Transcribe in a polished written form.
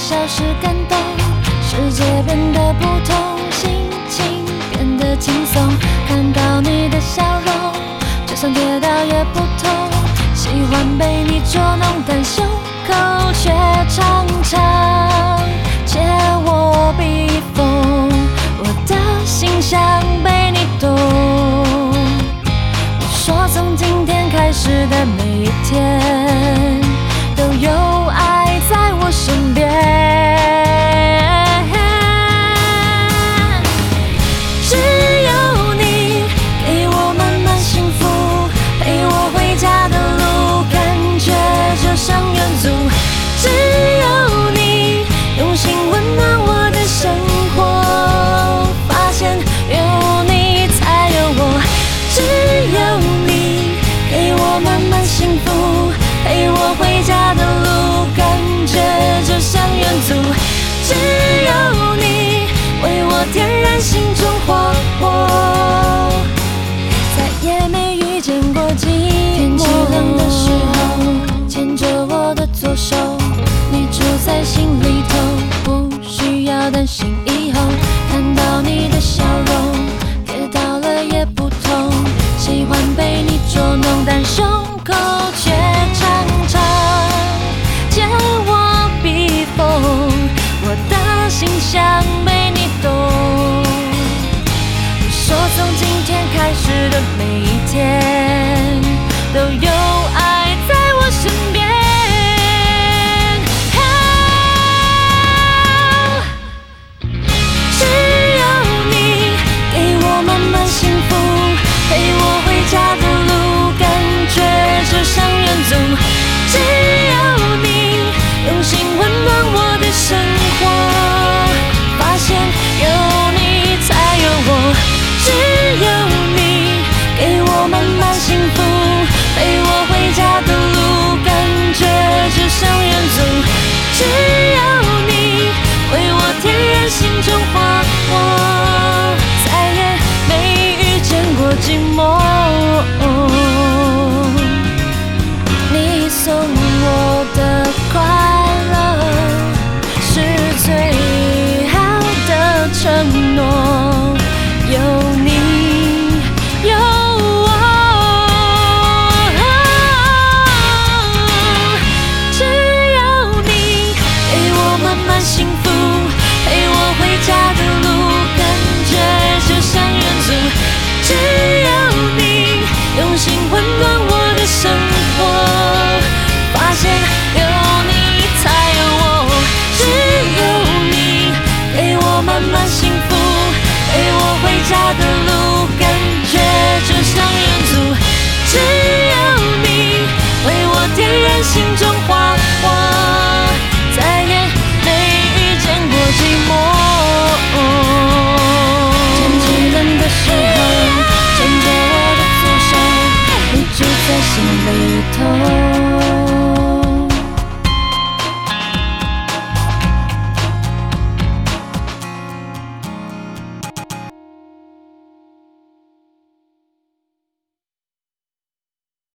小时感动，世界变得不同，心情变得轻松。看到你的笑容，就算跌倒也不痛。喜欢被你捉弄，但胸口却常常借我避风。我的心想被你懂。我说从今天开始的每一天，都有爱在我身边。只有你给我满满幸福，陪我回家的路，感觉就像远足。只有你用心温暖我的生活，发现有你才有我。只有你给我满满幸福，陪我回家的路，感觉就像远足。只有你为我点燃心中火火，再也没遇见过寂寞。天气冷的时候，牵着我的左手，你住在心里头，不需要担心以后。看到你的笑容，跌倒了也不痛。喜欢被你捉弄，但胸口却常常借我避风。我的心想被你懂。你说从今天开始的每一天，都有爱在我身边。只有你给我满满幸福，陪我回家的路，感觉就像远足。只有你用心温暖我的生活，发现有你才有我。只有你给我满满幸福，陪我回家的路，感觉就像远足。只有你为我点燃心中花火，再也没遇见过寂寞。你送我的快乐是最好的承诺。